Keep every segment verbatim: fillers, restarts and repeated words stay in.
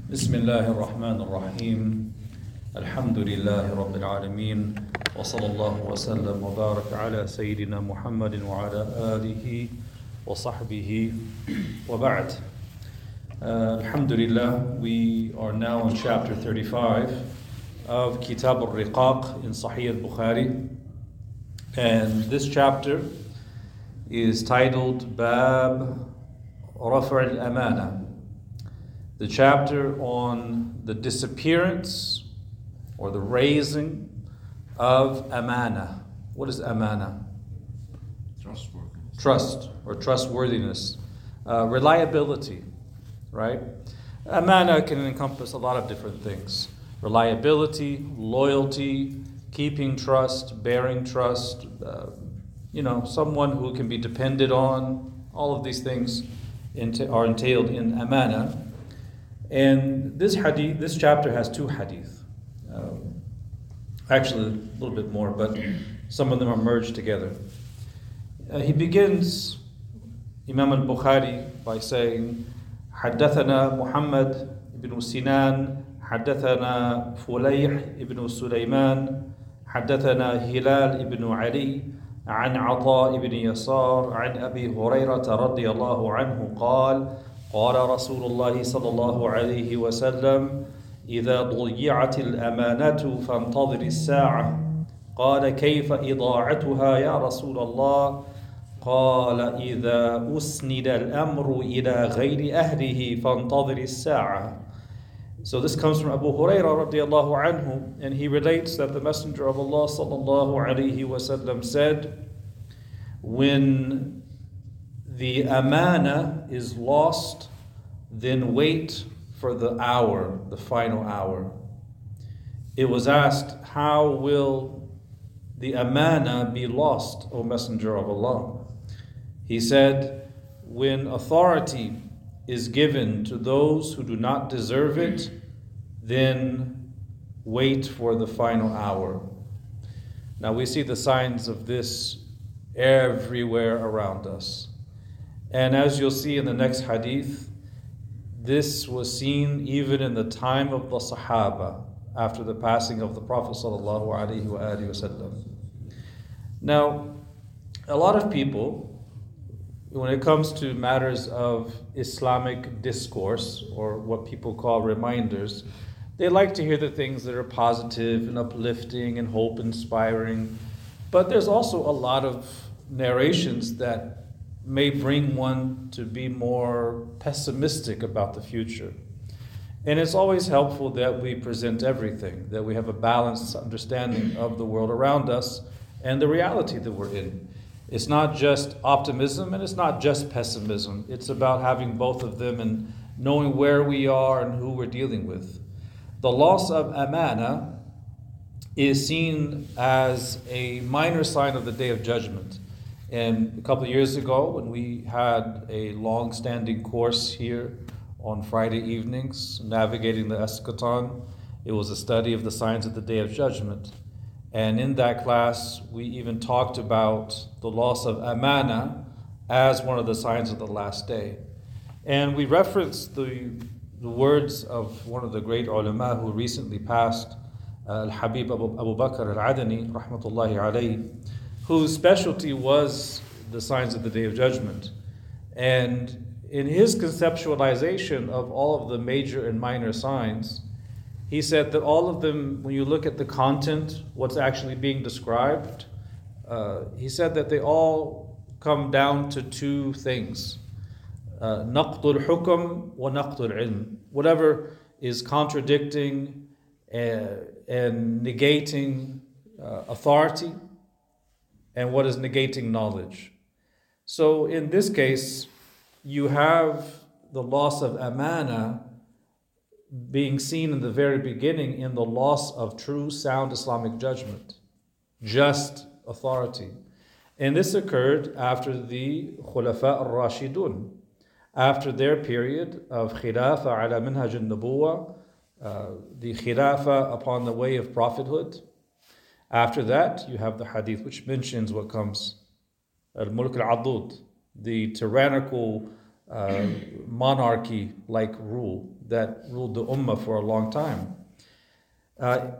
بسم الله الرحمن الرحيم الحمد لله رب العالمين وصلى الله وسلم وبارك على سيدنا محمد وعلى آله وصحبه وبعد. uh, Alhamdulillah, we are now on chapter thirty-five of Kitab al-Riqaq in Sahih al-Bukhari, and this chapter is titled Bab Raf' al-Amana, the chapter on the disappearance or the raising of amana. What is amana? Trustworthiness. Trust or trustworthiness. Uh, reliability, right? Amana can encompass a lot of different things. Reliability, loyalty, keeping trust, bearing trust, uh, you know, someone who can be depended on. All of these things enta- are entailed in amana. And this hadith, this chapter has two hadith. Um, actually, a little bit more, but some of them are merged together. Uh, he begins, Imam al-Bukhari, by saying, حدثنا محمد ibn Sinan, حدثنا فليح ibn سليمان, حدثنا هلال ibn علي, عن عطاء ibn يسار, عن أبي هريرة رضي الله عنه قال قال رسول الله صلى الله عليه وسلم إذا ضيعت الأمانة فانتظر الساعة قال كيف إضاعتها يا رسول الله قال إذا أسند الأمر إلى غير أهله فانتظر الساعة. So this comes from Abu Hurairah radiallahu anhu, and he relates that the Messenger of Allah sallallahu alayhi wasallam said, when the amana is lost, then wait for the hour, the final hour. It was asked, how will the amana be lost, O Messenger of Allah? He said, when authority is given to those who do not deserve it, then wait for the final hour. Now we see the signs of this everywhere around us. And as you'll see in the next hadith, this was seen even in the time of the Sahaba, after the passing of the Prophet sallallahu alaihi wasallam. Now, a lot of people, when it comes to matters of Islamic discourse, or what people call reminders, they like to hear the things that are positive and uplifting and hope-inspiring. But there's also a lot of narrations that may bring one to be more pessimistic about the future. And it's always helpful that we present everything, that we have a balanced understanding of the world around us and the reality that we're in. It's not just optimism and it's not just pessimism. It's about having both of them and knowing where we are and who we're dealing with. The loss of amana is seen as a minor sign of the Day of Judgment. And a couple of years ago, when we had a long-standing course here on Friday evenings, Navigating the Eschaton, it was a study of the signs of the Day of Judgment. And in that class, we even talked about the loss of amana as one of the signs of the last day. And we referenced the, the words of one of the great ulama who recently passed, uh, Al-Habib Abu, Abu Bakr Al-Adani, rahmatullahi alayhi, whose specialty was the signs of the Day of Judgment. And in his conceptualization of all of the major and minor signs, he said that all of them, when you look at the content, what's actually being described, uh, he said that they all come down to two things. Naqdul hukm wa naqdul ilm. Whatever is contradicting and, and negating uh, authority, and what is negating knowledge. So in this case, you have the loss of amana being seen in the very beginning in the loss of true sound Islamic judgment, just authority. And this occurred after the Khulafa al-Rashidun, after their period of khilafa ala minhaj al-nubuwa, uh, the khilafa upon the way of prophethood. After that, you have the hadith which mentions what comes, al-mulk al-adud, the tyrannical uh, monarchy-like rule that ruled the ummah for a long time. Uh,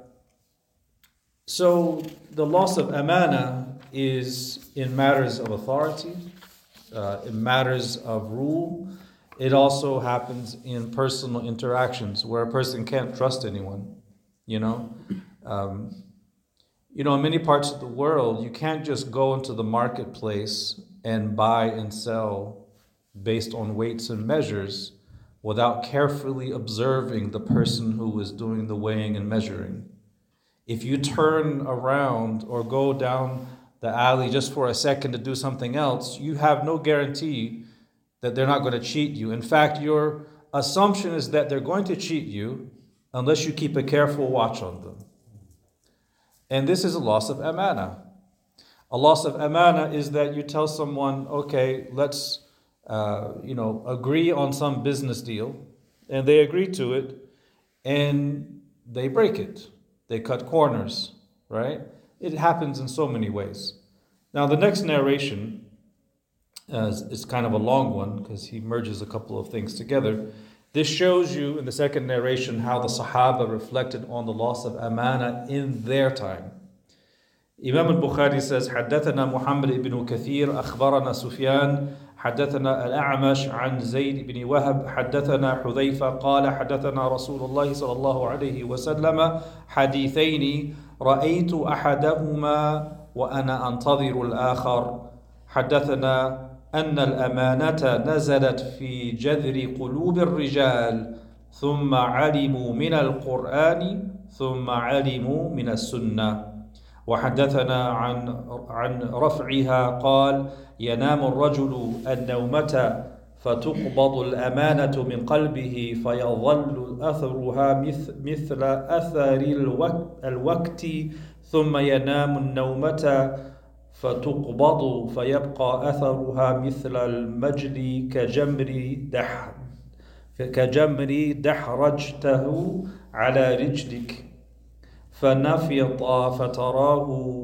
so the loss of amana is in matters of authority, uh, in matters of rule. It also happens in personal interactions where a person can't trust anyone. You know, um, you know, in many parts of the world, you can't just go into the marketplace and buy and sell based on weights and measures without carefully observing the person who is doing the weighing and measuring. If you turn around or go down the alley just for a second to do something else, you have no guarantee that they're not going to cheat you. In fact, your assumption is that they're going to cheat you unless you keep a careful watch on them. And this is a loss of amana. A loss of amana is that you tell someone, okay, let's uh, you know, agree on some business deal, and they agree to it, and they break it. They cut corners, right? It happens in so many ways. Now, the next narration uh, is, is kind of a long one because he merges a couple of things together. This shows you in the second narration how the Sahaba reflected on the loss of amana in their time. Imam al-Bukhari says, حدثنا محمد بن كثير أخبرنا سفيان حدثنا الأعمش عن زيد بن وهب حدثنا حذيفة قال حدثنا رسول الله صلى الله عليه وسلم حديثين رأيت أحدهما وأنا أنتظر الآخر حدثنا أن الأمانة نزلت في جذر قلوب الرجال ثم علموا من القرآن ثم علموا من السنة وحدثنا عن عن رفعها قال ينام الرجل النومة فتقبض الأمانة من قلبه فيظل أثرها مثل أثر الوقت ثم ينام النومة فتقبض فيبقى أثرها مثل المجل كجمر دح كجمر دحرجته على رجلك فنفض فتراه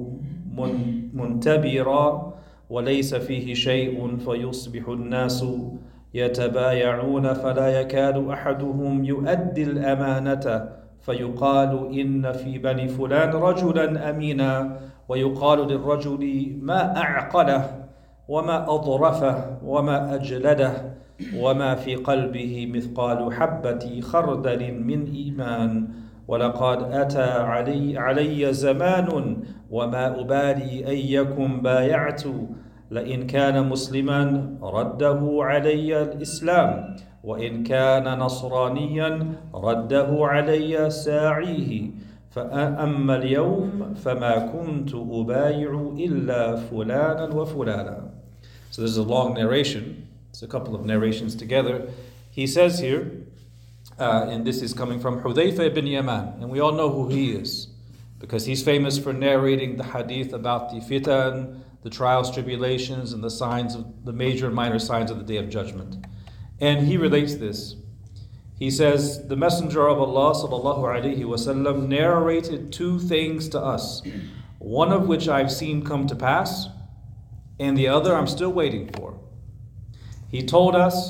منتبرا وليس فيه شيء فيصبح الناس يتبايعون فلا يكاد أحدهم يؤدي الأمانة فيقال إن في بني فلان رجلا أمينا ويقال للرجل ما أعقله وما أضرفه وما أجلده وما في قلبه مثقال حبة خردل من إيمان ولقد أتى علي, علي زمان وما أبالي أيكم بايعت لئن كان مسلما رده علي الإسلام وإن كان نصرانيا رده علي ساعيه فأما اليوم فما كنت أبايع إلا فلانا وفلانا. So there's a long narration. It's a couple of narrations together. He says here, uh, and this is coming from Hudayfa ibn Yaman, and we all know who he is because he's famous for narrating the hadith about the fitan, the trials, tribulations, and the signs of the major and minor signs of the Day of Judgment. And he relates this. He says, the Messenger of Allah sallallahu alaihi wasallam narrated two things to us, one of which I've seen come to pass, and the other I'm still waiting for. He told us,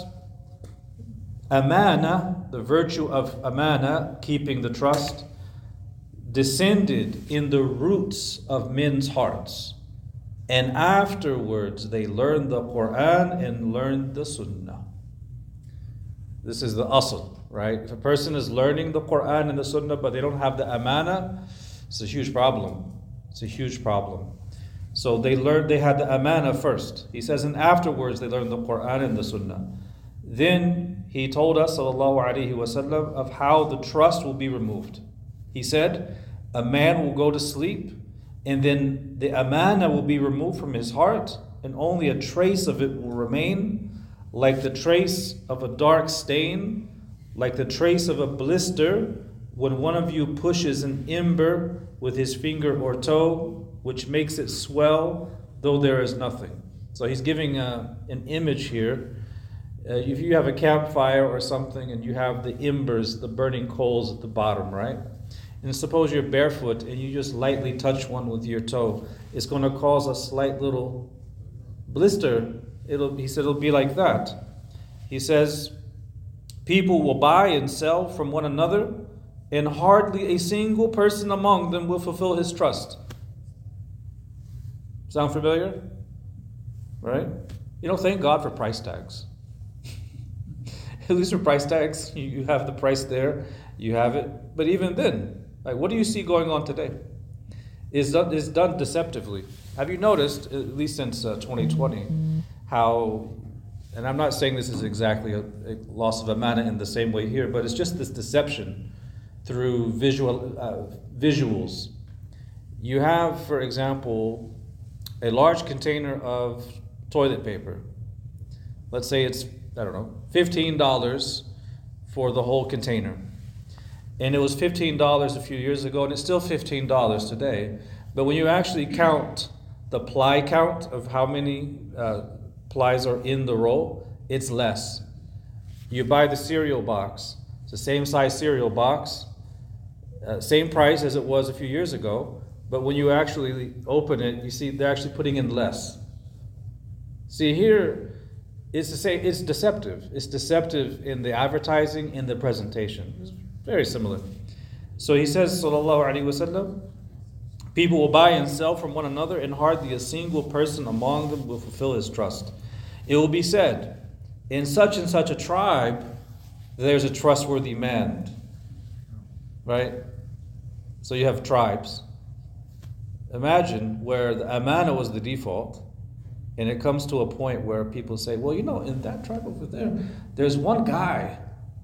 amana, the virtue of amana, keeping the trust, descended in the roots of men's hearts. And afterwards they learned the Quran and learned the Sunnah. This is the asl, right? If a person is learning the Quran and the Sunnah but they don't have the amana, it's a huge problem. It's a huge problem. So they learned, they had the amana first. He says, and afterwards they learned the Quran and the Sunnah. Then he told us, sallallahu alaihi wasallam, of how the trust will be removed. He said, a man will go to sleep and then the amana will be removed from his heart and only a trace of it will remain, like the trace of a dark stain, like the trace of a blister when one of you pushes an ember with his finger or toe, which makes it swell, though there is nothing. So he's giving a, an image here. Uh, if you have a campfire or something and you have the embers, the burning coals at the bottom, right? And suppose you're barefoot and you just lightly touch one with your toe, it's going to cause a slight little blister. It'll, he said it'll be like that. He He says, people will buy and sell from one another, and hardly a single person among them will fulfill his trust. Sound familiar? Right? You know, thank God for price tags. At least for price tags, you, you have the price there, you have it. But even then, like, what do you see going on today? It's done, it's done deceptively. Have you noticed, at least since uh, twenty twenty, how, and I'm not saying this is exactly a, a loss of amana in the same way here, but it's just this deception through visual uh, visuals. You have, for example, a large container of toilet paper. Let's say it's, I don't know, fifteen dollars for the whole container. And it was fifteen dollars a few years ago, and it's still fifteen dollars today. But when you actually count the ply count of how many uh, plies are in the roll, it's less. You buy the cereal box, it's the same size cereal box, uh, same price as it was a few years ago, but when you actually open it, you see they're actually putting in less. See, here, it's the same, it's deceptive. It's deceptive in the advertising, in the presentation. It's very similar. So he says, sallallahu alaihi wasallam, people will buy and sell from one another, and hardly a single person among them will fulfill his trust. It will be said, in such and such a tribe, there's a trustworthy man. Right? So you have tribes. Imagine where the amana was the default, and it comes to a point where people say, well, you know, in that tribe over there, there's one guy.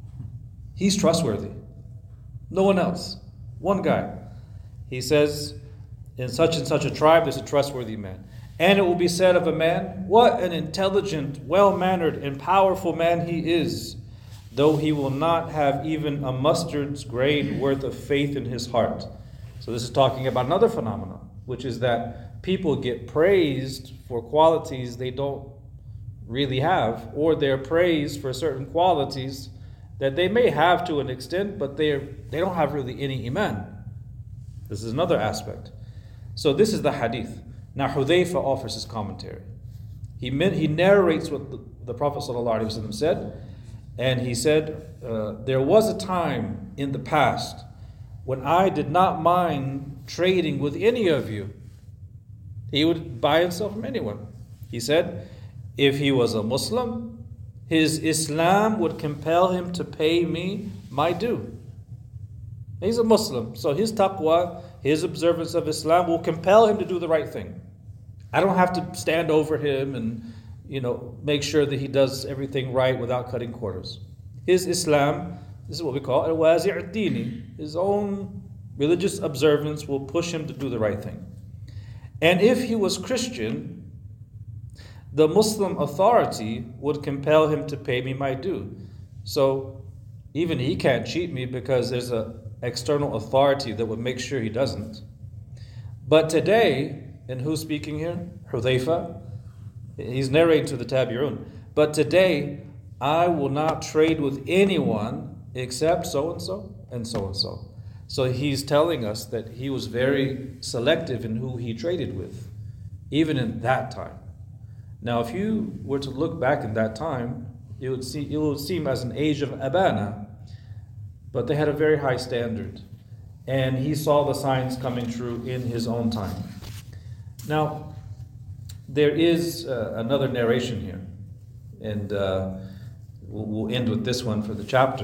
He's trustworthy. No one else. One guy. He says, in such and such a tribe, there's a trustworthy man. And it will be said of a man, what an intelligent, well-mannered, and powerful man he is, though he will not have even a mustard's grain worth of faith in his heart. So this is talking about another phenomenon, which is that people get praised for qualities they don't really have, or they're praised for certain qualities that they may have to an extent, but they're, they don't have really any iman. This is another aspect. So this is the hadith. Now Hudhayfa offers his commentary. He meant, he narrates what the, the Prophet ﷺ said, and he said, uh, there was a time in the past when I did not mind trading with any of you. He would buy and sell from anyone. He said, if he was a Muslim, his Islam would compel him to pay me my due. He's a Muslim, so his taqwa, his observance of Islam will compel him to do the right thing. I don't have to stand over him and, you know, make sure that he does everything right without cutting corners. His Islam, this is what we call al-wazi' ad-dini. His own religious observance will push him to do the right thing. And if he was Christian, the Muslim authority would compel him to pay me my due. So even he can't cheat me because there's an external authority that would make sure he doesn't. But today, and who's speaking here? Hudhayfa. He's narrating to the Tabi'un. But today, I will not trade with anyone except so-and-so and so-and-so. So he's telling us that he was very selective in who he traded with, even in that time. Now, if you were to look back in that time, it would, see, it would seem as an age of abana, but they had a very high standard. And he saw the signs coming true in his own time. Now, there is uh, another narration here, and uh, we'll, we'll end with this one for the chapter.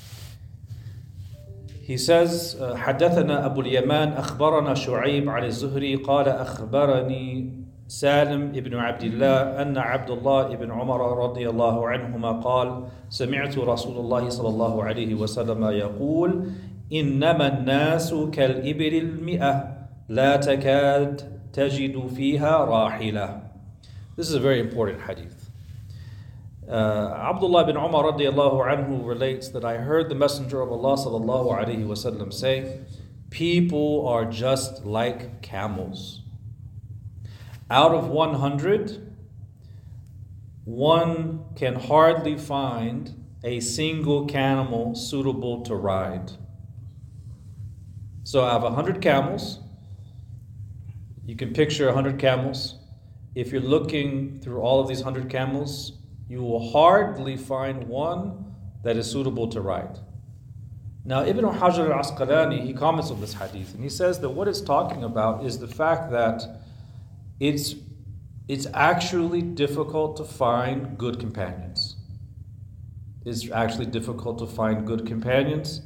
He says, حدثنا أبو اليمان أخبرنا شعيب عن الزهري قال أخبرني سالم ابن عبد الله أن عبد الله ابن عمر رضي الله عنهما قال سمعت رسول الله صلى الله عليه وسلم يقول إنما الناس كالإبل المئة لا تكاد تجد فيها راحلة. This is a very important hadith. Uh, Abdullah bin Umar radiallahu anhu relates that I heard the Messenger of Allah sallallahu alaihi wasallam say, people are just like camels. Out of one hundred, one can hardly find a single camel suitable to ride. So I have one hundred camels. You can picture one hundred camels. If you're looking through all of these one hundred camels, you will hardly find one that is suitable to ride. Now, Ibn Hajar al-Asqalani, he comments on this hadith, and he says that what it's talking about is the fact that it's, it's actually difficult to find good companions. It's actually difficult to find good companions.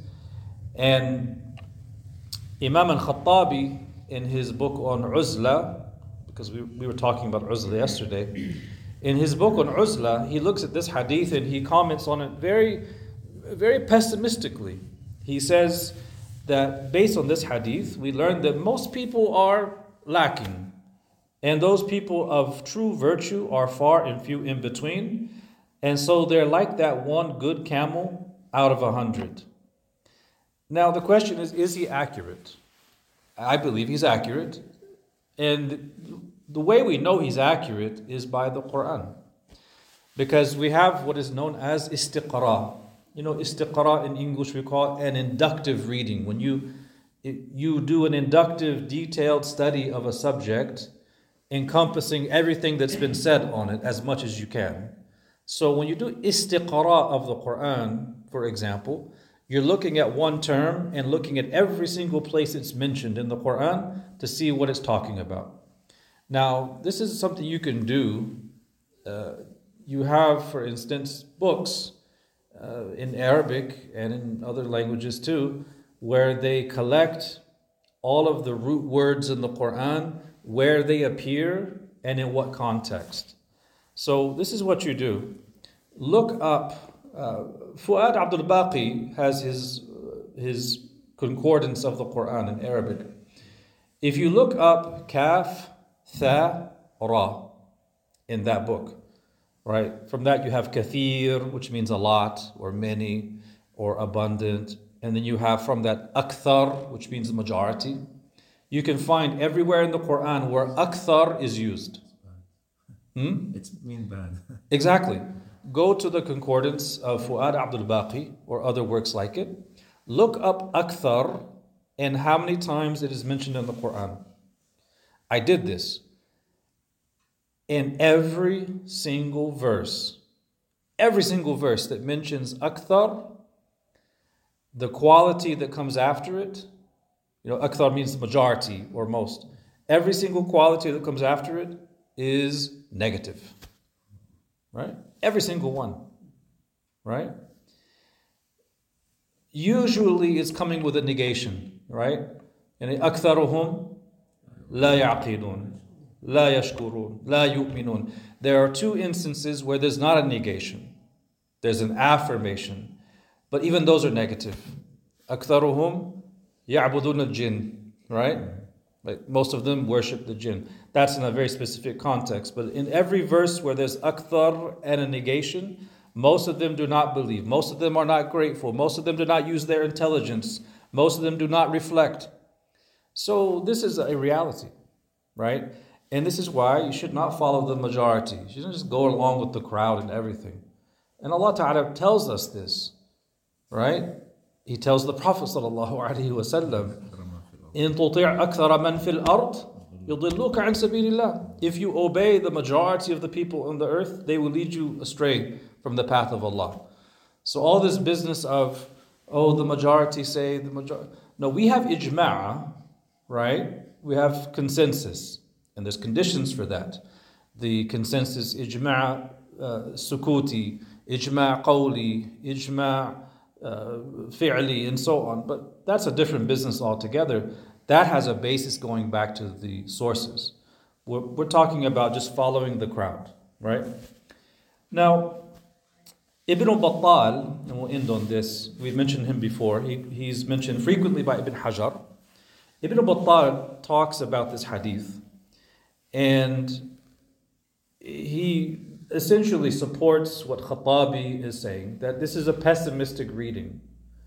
And Imam al-Khattabi, in his book on Uzla, because we, we were talking about Uzla yesterday, in his book on Uzla, he looks at this hadith and he comments on it very, very pessimistically. He says that based on this hadith, we learn that most people are lacking, and those people of true virtue are far and few in between, and so they're like that one good camel out of a hundred. Now the question is, is he accurate? I believe he's accurate, and the way we know he's accurate is by the Quran, because we have what is known as istiqra. You know, istiqra in English we call it an inductive reading. When you you do an inductive, detailed study of a subject, encompassing everything that's been said on it as much as you can. So when you do istiqra of the Quran, for example, you're looking at one term and looking at every single place it's mentioned in the Quran to see what it's talking about. Now, this is something you can do. Uh, you have, for instance, books uh, in Arabic and in other languages too, where they collect all of the root words in the Quran, where they appear and in what context. So this is what you do. Look up, uh, Fuad Abdul Baqi has his, his concordance of the Quran in Arabic. If you look up Kaf, Tha, Ra in that book, right? From that you have Kathir, which means a lot or many or abundant. And then you have from that Akthar, which means majority. You can find everywhere in the Quran where Akthar is used. Hmm? It's mean bad. Exactly. Go to the concordance of Fuad Abdul Baqi or other works like it. Look up Akthar and how many times it is mentioned in the Quran. I did this. In every single verse, every single verse that mentions Akthar, the quality that comes after it, you know, Akthar means majority or most. Every single quality that comes after it is negative. Right? Every single one. Right? Usually it's coming with a negation. Right? يعني أكثرهم لا يعقلون لا يشكرون لا يؤمنون. There are two instances where there's not a negation. There's an affirmation. But even those are negative. أكثرهم يعبدون الجن. Right? Like most of them worship the jinn. That's in a very specific context. But in every verse where there's akthar and a negation, most of them do not believe. Most of them are not grateful. Most of them do not use their intelligence. Most of them do not reflect. So this is a reality, right? And this is why you should not follow the majority. You shouldn't just go along with the crowd and everything. And Allah Ta'ala tells us this, right? He tells the Prophet Sallallahu Alaihi Wasallam, إن تطيع أكثر من في الأرض يضلوك عن سبيل الله. If you obey the majority of the people on the earth, they will lead you astray from the path of Allah. So all this business of, oh, the majority say, the majority. No, we have ijma', right? We have consensus, and there's conditions for that. The consensus, ijma' uh, sukuti, ijma' qawli, ijma' uh, fi'li, and so on. But that's a different business altogether. That has a basis going back to the sources. We're, we're talking about just following the crowd, right? Now, Ibn Battal, and we'll end on this, we've mentioned him before, he, he's mentioned frequently by Ibn Hajar. Ibn Battal talks about this hadith, and he essentially supports what Khattabi is saying, that this is a pessimistic reading.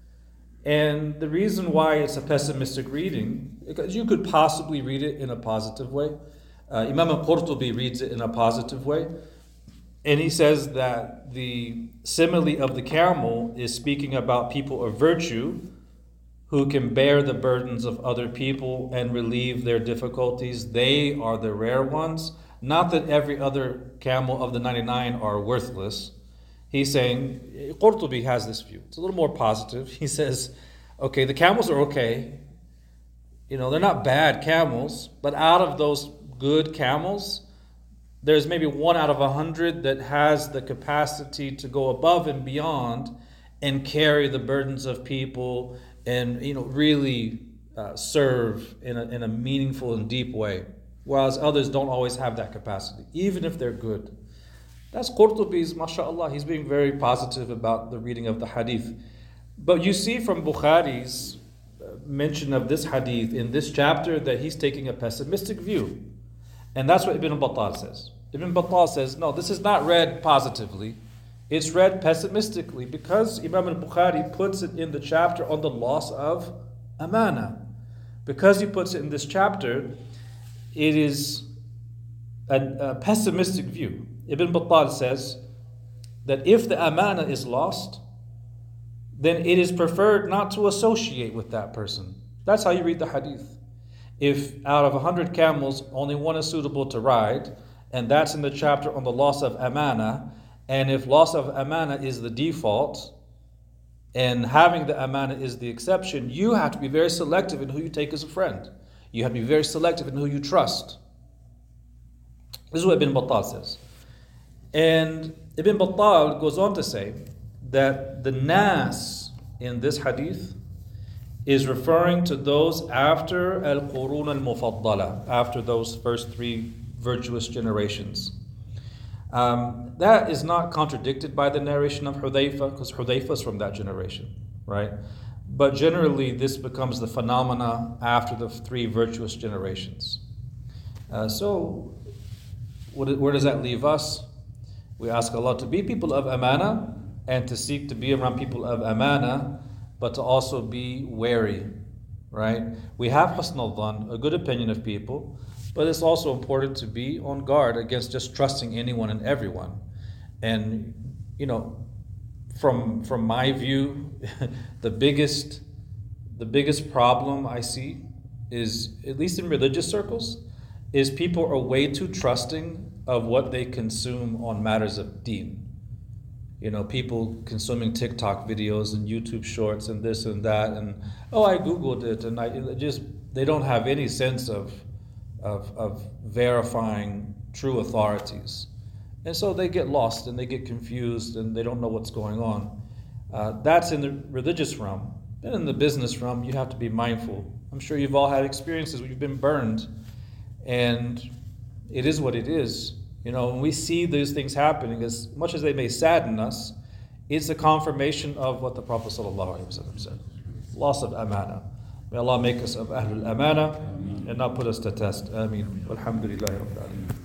And the reason why it's a pessimistic reading, because you could possibly read it in a positive way. Uh, Imam al-Qurtubi reads it in a positive way. And he says that the simile of the camel is speaking about people of virtue who can bear the burdens of other people and relieve their difficulties. They are the rare ones. Not that every other camel of the ninety-nine are worthless. He's saying, Qurtubi has this view. It's a little more positive. He says, okay, the camels are okay. You know, they're not bad camels, but out of those good camels, there's maybe one out of a hundred that has the capacity to go above and beyond and carry the burdens of people and, you know, really uh, serve in a, in a meaningful and deep way. Whereas others don't always have that capacity, even if they're good. That's Qurtubi's, mashallah, he's being very positive about the reading of the hadith. But you see from Bukhari's mention of this hadith in this chapter that he's taking a pessimistic view. And that's what Ibn Battal says. Ibn Battal says, no, this is not read positively. It's read pessimistically because Imam al-Bukhari puts it in the chapter on the loss of amana. Because he puts it in this chapter, it is a, a pessimistic view. Ibn Battal says that if the amana is lost, then it is preferred not to associate with that person. That's how you read the hadith. If out of a hundred camels, only one is suitable to ride, and that's in the chapter on the loss of amana, and if loss of amana is the default, and having the amana is the exception, you have to be very selective in who you take as a friend. You have to be very selective in who you trust. This is what Ibn Battal says. And Ibn Battal goes on to say that the nas in this hadith is referring to those after al-Qurun al-Mufaddala, after those first three virtuous generations. Um, that is not contradicted by the narration of Hudayfa, because Hudayfa is from that generation, right? But generally, this becomes the phenomena after the three virtuous generations. Uh, so, what, where does that leave us? We ask Allah to be people of amana and to seek to be around people of amana, but to also be wary, right? We have husn al-dhan, a good opinion of people, but it's also important to be on guard against just trusting anyone and everyone. And, you know, from from my view, the biggest the biggest problem I see is, at least in religious circles, is people are way too trusting of what they consume on matters of deen. You know, people consuming TikTok videos and YouTube shorts and this and that, and oh, I Googled it, and I it just they don't have any sense of of of verifying true authorities, and so they get lost and they get confused and they don't know what's going on. Uh, that's in the religious realm. And in the business realm, you have to be mindful. I'm sure you've all had experiences where you've been burned, and it is what it is. You know, when we see these things happening, as much as they may sadden us, it's a confirmation of what the Prophet ﷺ said. Loss of amana. May Allah make us of Ahlul Amana and not put us to test. Ameen. Walhamdulillahi Rabbil Alameen.